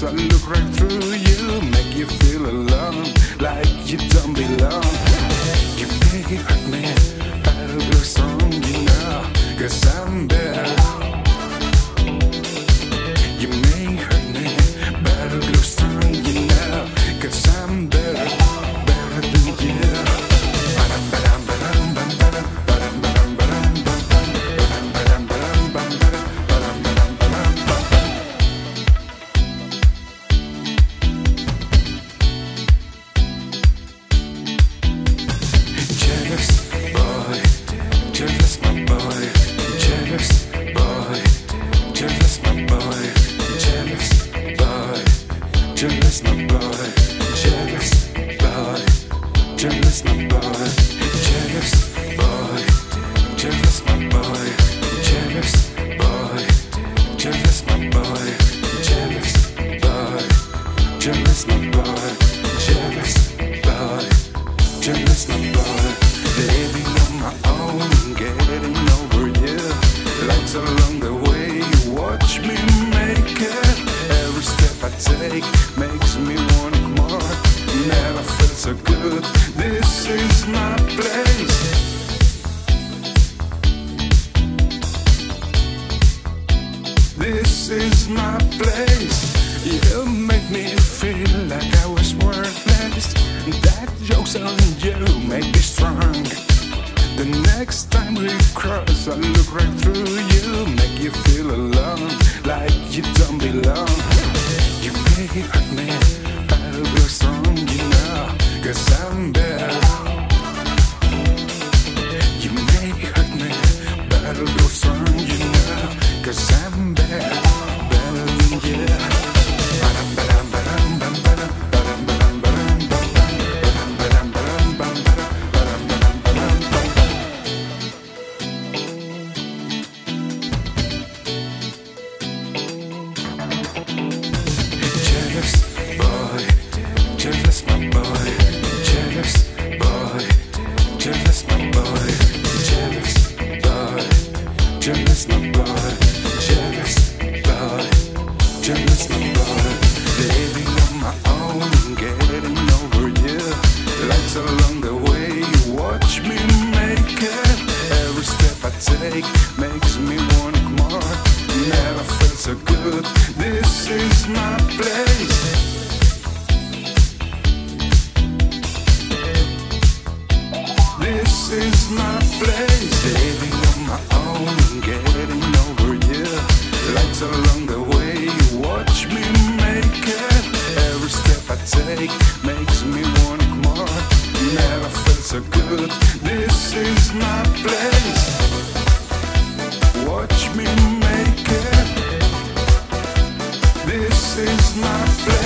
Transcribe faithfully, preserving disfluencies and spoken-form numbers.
cross, I look right through you, make you feel alone, like you don't belong. You make it hurt me, I'll go strong, you know, cause I'm better. You may hurt me, but I'll go strong, you know, cause I'm better, better than you. Jealous my boy, jealous boy, jealous my boy, jealous boy, jealous my boy, jealous boy, jealous my boy, jealous boy, jealous my boy, jealous boy, jealous my boy, living on my own, getting over you, lights along the way, you watch me make it, every step I take makes me want more. Never felt so good. This is my place. This is my place. You make me feel like I was worthless. That joke's on you, make me strong. The next time we cross, I look right through you, make you feel alone, like you don't belong. You make it hurt me, I'll go strong, you know, cause I'm better. You make it hurt me, but I'll go strong, you know, cause I'm better, better than you. Jealous my boy, jealous boy, jealous my boy, jealous boy, jealous my boy, jealous boy, jealous my boy, living on my own, getting over you, lights along the way, you watch me make it, every step I take makes me want more, never felt so good, this is my place. This is my place, living on my own, getting over you, lights along the way, you watch me make it, every step I take makes me want more, never felt so good, this is my place, watch me make it, this is my place.